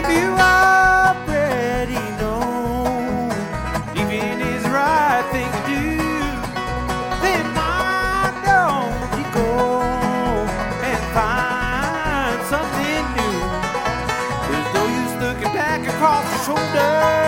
if you already know leaving is the right thing to do, then why don't you go and find something new? There's no use looking back across the shoulder.